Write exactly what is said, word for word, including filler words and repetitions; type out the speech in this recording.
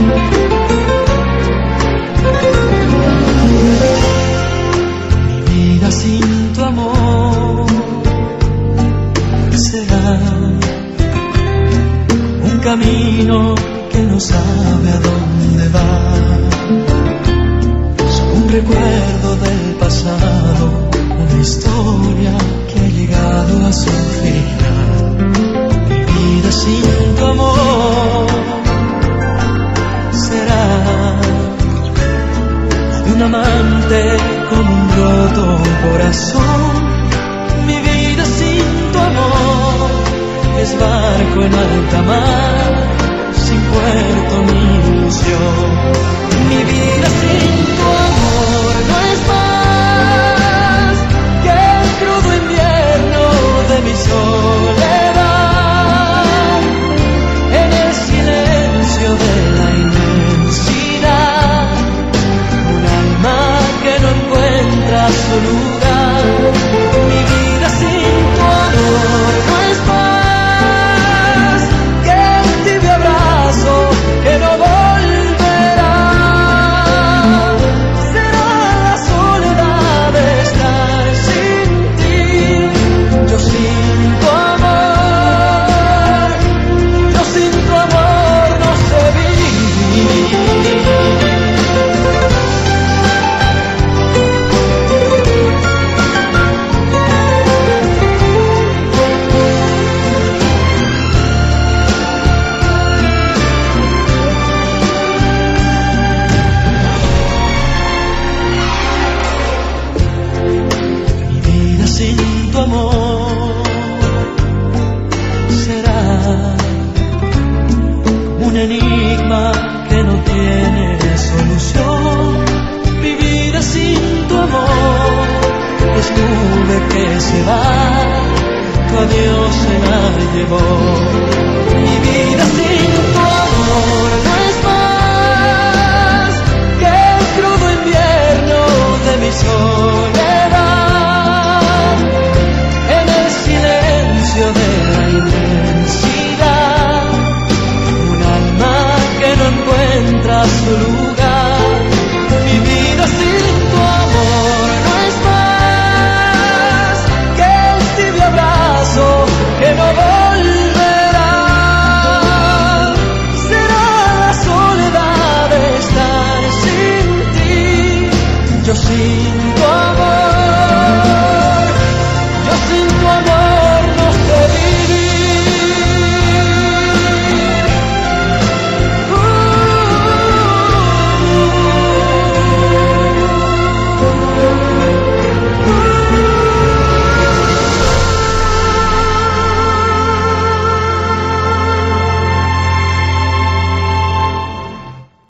Sin tu amor será un camino que no sabe a dónde va, solo un recuerdo del pasado, una historia que ha llegado a su final. Mi vida sin tu amor será de un amante con un roto corazón. Mi vida sin tu amor es barco en alta mar, sin puerto ni ilusión. Mi vida sin tu amor no es más que el crudo invierno de mi soledad, en el silencio de la inmensidad, un alma que no encuentra su lugar. Mi vida sin tu amor no es más que el tibio abrazo que no volverá. Será la soledad de estar sin ti. Yo sin tu amor, yo sin tu amor no sé vivir. Sin tu amor será un enigma que no tiene solución. Mi vida sin tu amor es nube que se va, tu adiós se la llevó. Mi vida sin tu amor no es más que el crudo invierno de mi soledad, en el silencio de la inmensidad, un alma que no encuentra su lugar.